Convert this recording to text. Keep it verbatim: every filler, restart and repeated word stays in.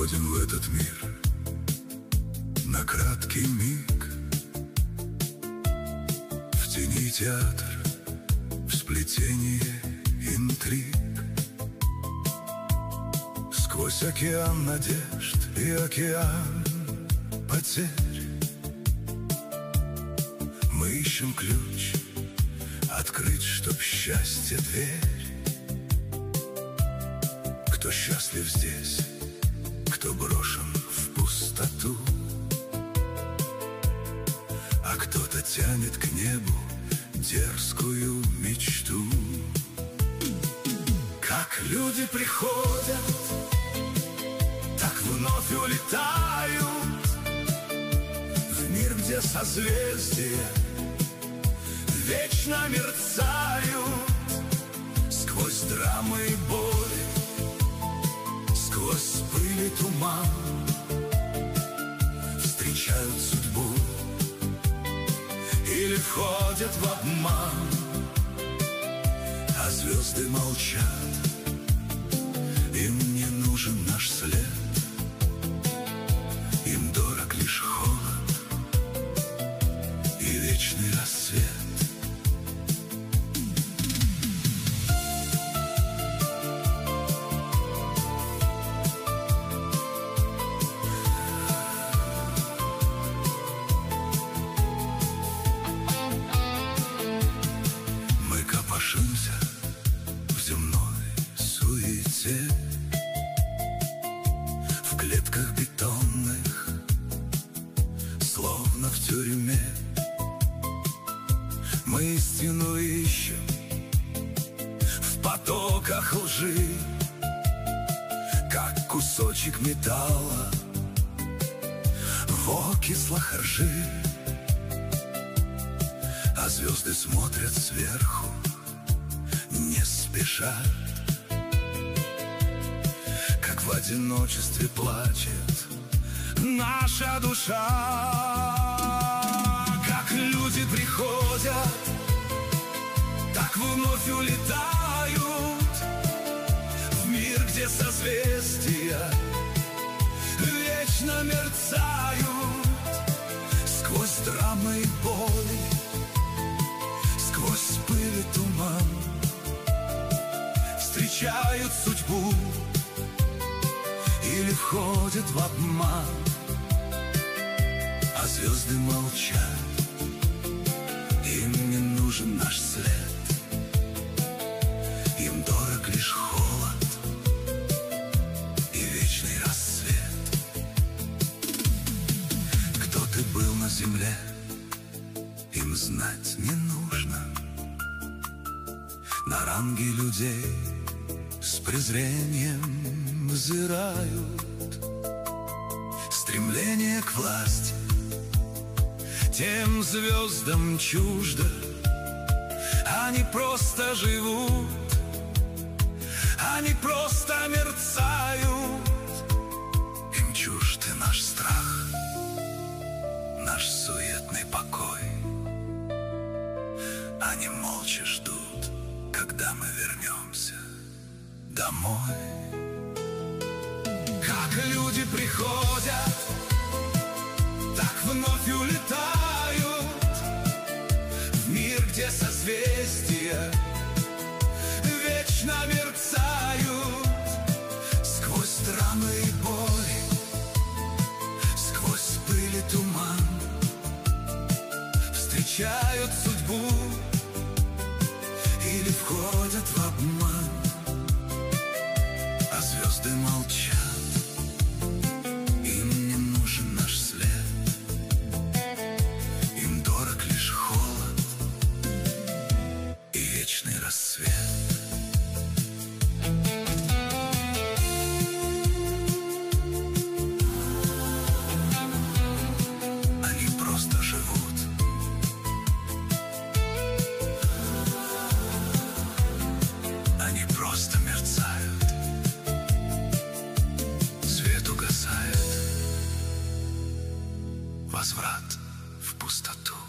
приходим в этот мир на краткий миг. В тени театр, в сплетении интриг. Сквозь океан надежд и океан потерь мы ищем ключ, открыть, чтоб счастье дверь. Кто счастлив здесь, кто брошен в пустоту, а кто-то тянет к небу дерзкую мечту. Как люди приходят, так вновь улетают в мир, где созвездия вечно мерцают. Сквозь драмы и боли, сквозь пыль и туман встречают судьбу или входят в обман. А звезды молчат, им не нужен наш след, им дорог лишь холод и вечный рассвет. Копошимся в земной суете, в клетках бетонных, словно в тюрьме. Мы истину ищем в потоках лжи, как кусочек металла в окислах ржи. А звезды смотрят сверху, не спешат, как в одиночестве плачет наша душа. Как люди приходят, так вновь улетают в мир, где созвездия вечно мерцают. Сквозь драмы и боли, сквозь пыль и туман встречают судьбу или входят в обман. А звезды молчат, им не нужен наш след, им дорог лишь холод и вечный рассвет. Кто ты был на земле, им знать не нужно. На ранги людей с презрением взирают. Стремление к власти тем звездам чуждо. Они просто живут, они просто мерцают. Им чужд и наш страх, наш суетный покой. Они молча ждут, когда мы вернемся домой. Как люди приходят, так вновь улетают в мир, где созвездия вечно мерцают. Сквозь драмы и боли, сквозь пыль и туман встречают судьбу или входят в обман. А звезды молчат, им не нужен наш след, им дорог лишь холод и вечный рассвет. Они просто живут, они просто мерцают. Свет угасает, возврат в пустоту.